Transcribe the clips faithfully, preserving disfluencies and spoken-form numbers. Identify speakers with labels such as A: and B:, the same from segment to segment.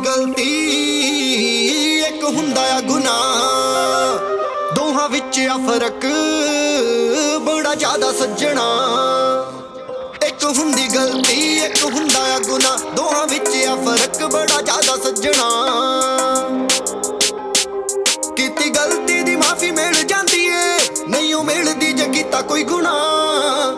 A: गलती एक हुंदा आ गुनाह, दोहां विच आ फर्क बड़ा ज्यादा सज्जणा। एक हुंदी गलती एक हुंदा आ गुनाह, दोहां विच आ फर्क बड़ा ज्यादा सज्जणा। कीती गलती दी माफी मिल जांदी ए, नहीं ओ मिलदी जे कीता कोई गुनाह।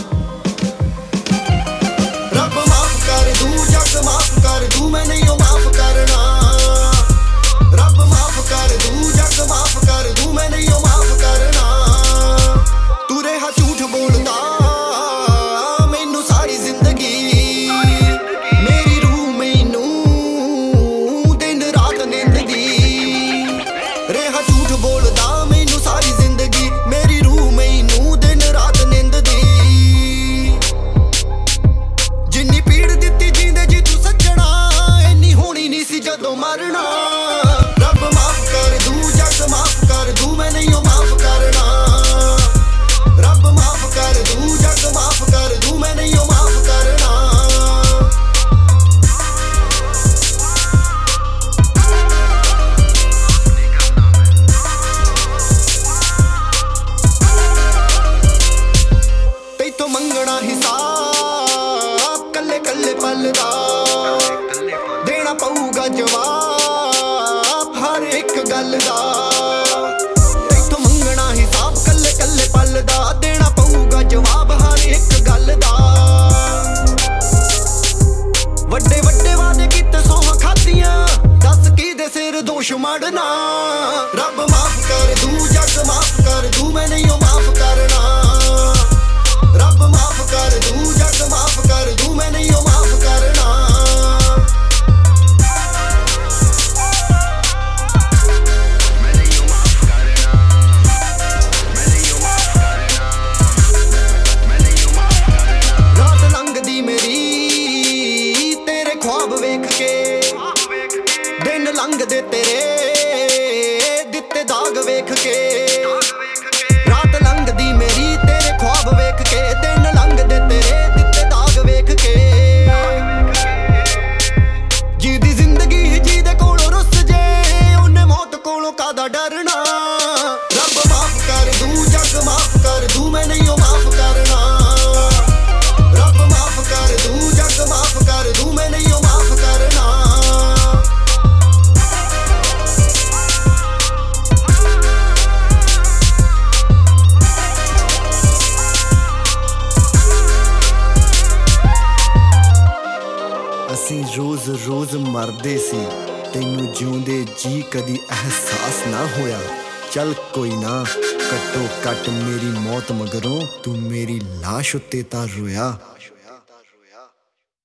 A: रब माफ कर दू जग माफ कर दू, मैं नहीं ओ माफ करना। रब माफ कर दू जग माफ कर दू, मैं नहीं ओ माफ करना। तू रहा झूठ बोलदा मैनू सारी जिंदगी, मेरी रूह मैनू दिन रात निंददी। रहा झूठ बोलदा मैनू सारी जिंदगी, मेरी रूह मैनू दिन रात निंददी। जिन्नी पीड़ दित्ती जींदे जी तू सज्जणा, इन्नी होनी नहीं सी जदों मरना। रब माफ कर दू जग माफ कर दू, मैं नहीं ओ माफ करना। रब माफ कर दू जग माफ कर दू, मैं नहीं ओ माफ करना। तैथों मंगना हिसाब कल्ले कल्ले पल दा, देना पऊगा जवाब हर एक गल दा। तैथों मंगना हिसाब कल्ले कल्ले पल दा, देना पऊगा जवाब हर एक गल दा। वड्डे वड्डे वादे कीते सौहां खादियां, दस किहदे सिर दोष मढ़ना। रब माफ कर दू जग माफ कर दू, मैं नहीं ओ माफ करना। रब माफ कर दू जग माफ कर दू, मैं नहीं ओ माफ करना। मैं नहीं ओ माफ करना, मैं नहीं ओ माफ करना, मैं नहीं ओ माफ करना। रात लंघदी मेरी तेरे ख्वाब वेख के, दिन लंघदे तेरे दित्ते दाग वेख के। रात लंघदी मेरी तेरे ख्वाब वेख के, दिन लंघदे तेरे दित्ते दाग वेख के। जीदी जिंदगी जीदे कोलों रुस जे, उन्हें मौत कोलों कादा डरना। रब माफ कर दू जग माफ कर दू, मैं नहीं ओ माफ करना। रब माफ कर दू जग माफ कर दू, मैं नहीं ओ माफ करना। ਅਸੀਂ ਰੋਜ਼ ਰੋਜ਼ ਮਰਦੇ ਸੀ, ਤੈਨੂੰ ਜਿਉਂਦੇ ਜੀ ਕਦੀ ਅਹਿਸਾਸ ਨਾ ਹੋਇਆ। ਚੱਲ ਕੋਈ ਨਾ, ਘੱਟੋ ਘੱਟ ਮੇਰੀ ਮੌਤ ਮਗਰੋਂ ਤੂੰ ਮੇਰੀ ਲਾਸ਼ ਉੱਤੇ ਤਾਂ ਰੋਇਆ।